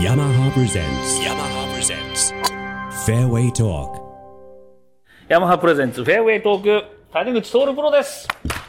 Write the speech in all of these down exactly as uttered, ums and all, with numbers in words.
Yamaha presents Yamaha presents Fairway Talk ヤマハプレゼンツフェアウェイトーク谷口徹プロです。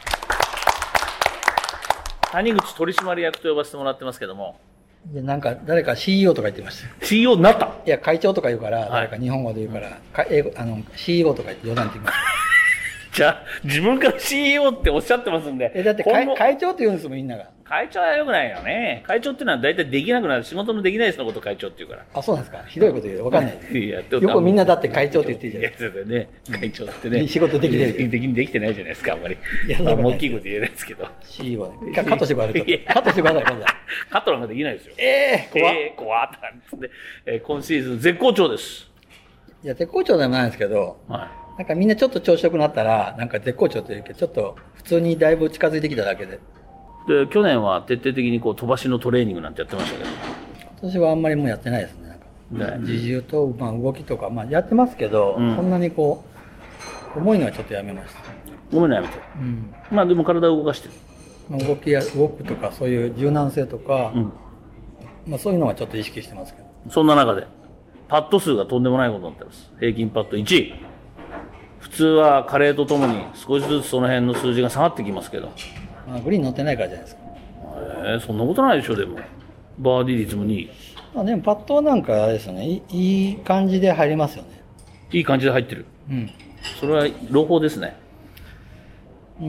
谷口取締役と呼ばせてもらってますけども、 でなんか誰か シーイーオー とか言ってましたよ。 シーイーオー になった。 いや会長とか言うから、 はい、 誰か日本語で言うから、か英語あの シーイーオー とか言って冗談って言いますじゃあ自分から シーイーオー っておっしゃってますんで、 えだって会会長って言うんですもんみんなが。 会長は良くないよね。会長っていうのは大体できなくなる仕事のできない人のことを会長って言うから。 あ、そうなんですか。ひどいこと言う。わかんないですいやよくみんなだって会長って言ってるじゃないですか。いやね、会長ってね、 仕事できてるできできてないじゃないですか、あんまり。 いや、 まあ、大きいこと言えないですけどシーイーオー ね。カットしてください。カットしてください今度は。 カットなんかできないですよ。 ええー、怖っ、 えー、怖っって感じで、えー、今シーズン絶好調です。 いや絶好調でもないんですけど、はい、なんかみんなちょっと調子良くなったらなんか絶好調って言うけど、ちょっと普通にだいぶ近づいてきただけで。 で去年は徹底的にこう飛ばしのトレーニングなんてやってましたけど、 今年はあんまりもうやってないですね。なんか、ね、自重と、まあ、動きとか、まあ、やってますけど、うん、そんなにこう重いのはちょっとやめました。 重いのやめて、うん、まあでも体を動かしてる、 まあ、動きや動くとかそういう柔軟性とか、うん、まあ、そういうのはちょっと意識してますけど。 そんな中でパット数がとんでもないことになってます。平均パットいちい。普通は加齢とともに少しずつその辺の数字が下がってきますけど、 まあ、グリーン乗ってないからじゃないですか。 えー、そんなことないでしょ。でもバーディー率もにい。 まあ、でもパットはなんかあれですよね、い い, いい感じで入りますよね。 いい感じで入ってる。うん。それは朗報ですね。 うん、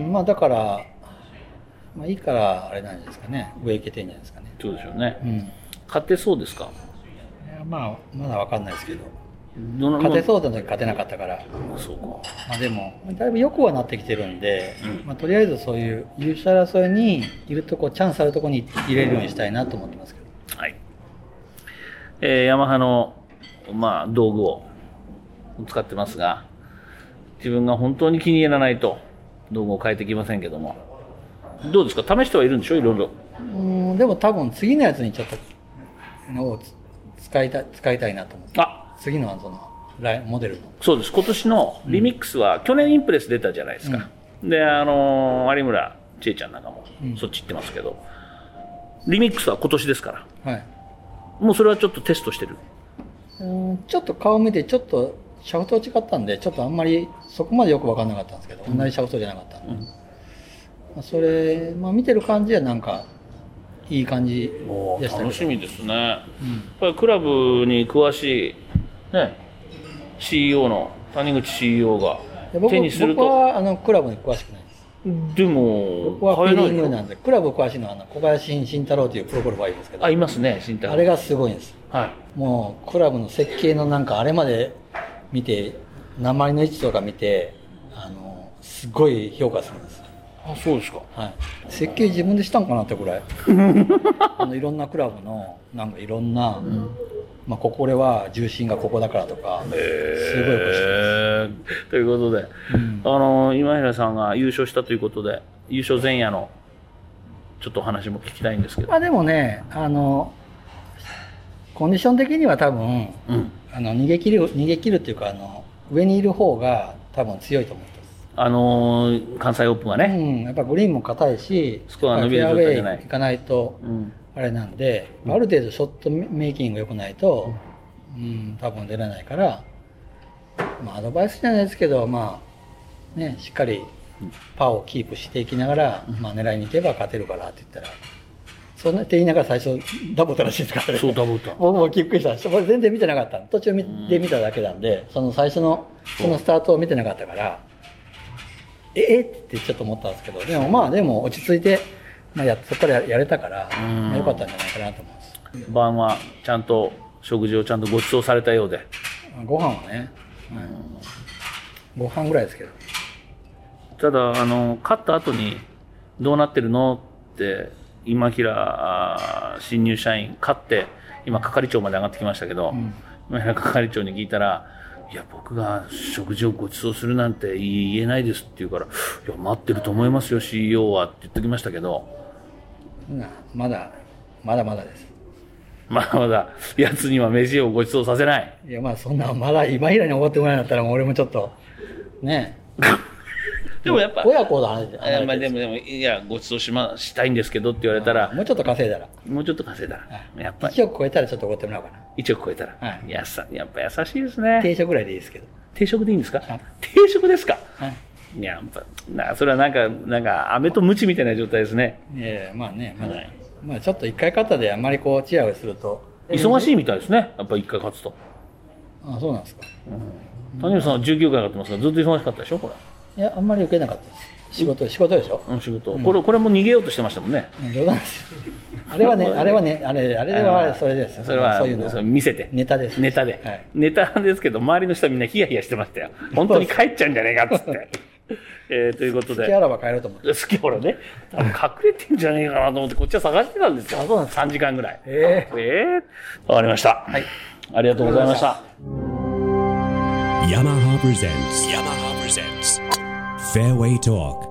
まあだから、まあいいからあれなんじゃないですかね。上行けてんじゃないですかね。 そうでしょうね。うん。勝てそうですか。 いやまあまだわかんないですけど。勝てそうだ時勝てなかったから。 そうか。まあでもだいぶ良くはなってきてるんで、うん、まあとりあえずそういう優勝争いにいるとこ、チャンスあるとこに入れるようにしたいなと思ってますけど。 はい。えー、ヤマハのまあ道具を使ってますが、自分が本当に気に入らないと道具を変えてきませんけども、どうですか。試してはいるんでしょ、いろいろ。 うん、でも多分次のやつにちょっとのを使いたい使いたいなと思って。あ、次のそのモデルの。そうです。 今年のリミックスは、うん、去年インプレス出たじゃないですか。うん、で、あの有村千恵ちゃんなんかも、うん、そっち行ってますけど、リミックスは今年ですから。はい。もうそれはちょっとテストしてる。 うん、ちょっと顔見てちょっとシャフト違ったんで、ちょっとあんまりそこまでよく分かんなかったんですけど、うん、同じシャフトじゃなかったんで、うん、まあ、それ、まあ、見てる感じはなんかいい感じでしたけど。 楽しみですね。うん、やっぱりクラブに詳しいね、シーイーオー の谷口 シーイーオー が手にすると。 僕はあのクラブに詳しくないです。 でも僕はフィーリングなんで、クラブ詳しいのはあの小林慎太郎というプロゴルファーいるんですけど。 あ、いますね、慎太郎。 あれがすごいんです。 はい。 もうクラブの設計のなんかあれまで見て、鉛の位置とか見て、あのすごい評価するんです。 あ、そうですか。 はい。設計自分でしたんかなってぐらい。あのいろんなクラブのなんかいろんな、うん、まあここでは重心がここだからとか、すごいえー、ということで、うん、あの今平さんが優勝したということで、優勝前夜のちょっとお話も聞きたいんですけど。 まあでもね、あのコンディション的には多分、うん、あの逃げ切る逃げ切るっていうか、あの上にいる方が多分強いと思ってます。 あのー、関西オープンはね、 うん、やっぱグリーンも硬いし、 スコア伸びる状態じゃない。 フェアウェイ行かないと、うん、あれなんで、うん、ある程度ショットメイキングが良くないと、うん、うん、多分出れないから、まあアドバイスじゃないですけど、まあね、しっかりパーをキープしていきながら、うん、まあ狙いに行けば勝てるからって言ったら、そんなって言いながら最初ダブったらしいですからね。 そうダブった。 僕もびっくりした。これ全然見てなかった。途中で見ただけなんで、その最初のそのスタートを見てなかったから。ええってちょっと思ったんですけど、でもまあでも落ち着いて、まあ、やそこからやれたから、まあ、よかったんじゃないかなと思います。 晩はちゃんと食事をちゃんとご馳走されたようで。 ご飯はね、うん、ご飯ぐらいですけど。 ただあの勝った後にどうなってるのって今平新入社員勝って今係長まで上がってきましたけど、うん、今平係長に聞いたら。いや僕が食事をご馳走するなんて言えないですって言うから、いや待ってると思いますよ シーイーオー はって言ってきましたけど、 まだまだまだです。 まだまだやつには飯をご馳走させない。 いやまあそんなまだ今平におごってもらえなかったらもう俺もちょっとねでもやっぱ親子の話で、 えーまあ、でもでもいやご馳走しましたいんですけどって言われたらもうちょっと稼いだらもうちょっと稼いだら、はい、やっぱりいちおく超えたらちょっとおごってもらおうかな。 いちおく超えたら、はい、やさやっぱ優しいですね。 定食ぐらいでいいですけど。 定食でいいんですか、はい、定食ですか、はい、いややっぱなそれはなんかなんか飴と鞭みたいな状態ですね。 いやいやまあねまだ、はい、まあちょっと一回勝ったであんまりこうチヤホヤすると忙しいみたいですね。やっぱ一回勝つと。 ああそうなんですか。 うん、谷口さんはじゅうきゅうかい勝ってますがずっと忙しかったでしょこれ。 いやあんまり受けなかったです。仕事仕事でしょ。 うん仕事、うん、これこれも逃げようとしてましたもんね。 冗談ですよ。あれはねあれはねあれあれはそれです。 それはそういうのそれ見せてネタです。 ネタで、はい、ネタですけど周りの人はみんなヒヤヒヤしてましたよ。本当に帰っちゃうんじゃねえかっつって。えー、ということで。 好きあらば帰ろうと思って。 好きあらね。多分隠れてんじゃねえかなと思ってこっちは探してたんですよ。 あ、そうなんですか。 さんじかんぐらい。 えー、えー、わかりました。はい。ありがとうございました。 Yamaha presents Yamaha presents Fairway Talk